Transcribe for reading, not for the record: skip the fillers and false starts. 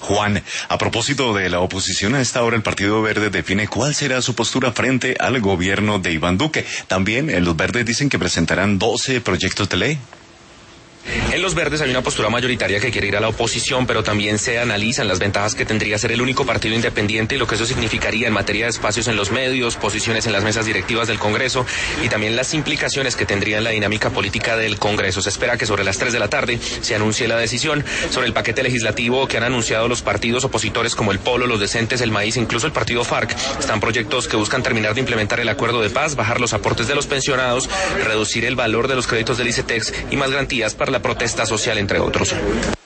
Juan, a propósito de la oposición, a esta hora el Partido Verde define cuál será su postura frente al gobierno de Iván Duque. También los verdes dicen que presentarán 12 proyectos de ley. En los verdes hay una postura mayoritaria que quiere ir a la oposición, pero también se analizan las ventajas que tendría ser el único partido independiente y lo que eso significaría en materia de espacios en los medios, posiciones en las mesas directivas del Congreso y también las implicaciones que tendría en la dinámica política del Congreso. Se espera que sobre las 3 de la tarde se anuncie la decisión sobre el paquete legislativo que han anunciado los partidos opositores como el Polo, los Decentes, el Maíz, incluso el partido FARC. Están proyectos que buscan terminar de implementar el acuerdo de paz, bajar los aportes de los pensionados, reducir el valor de los créditos del ICETEX y más garantías para la protesta social, entre otros.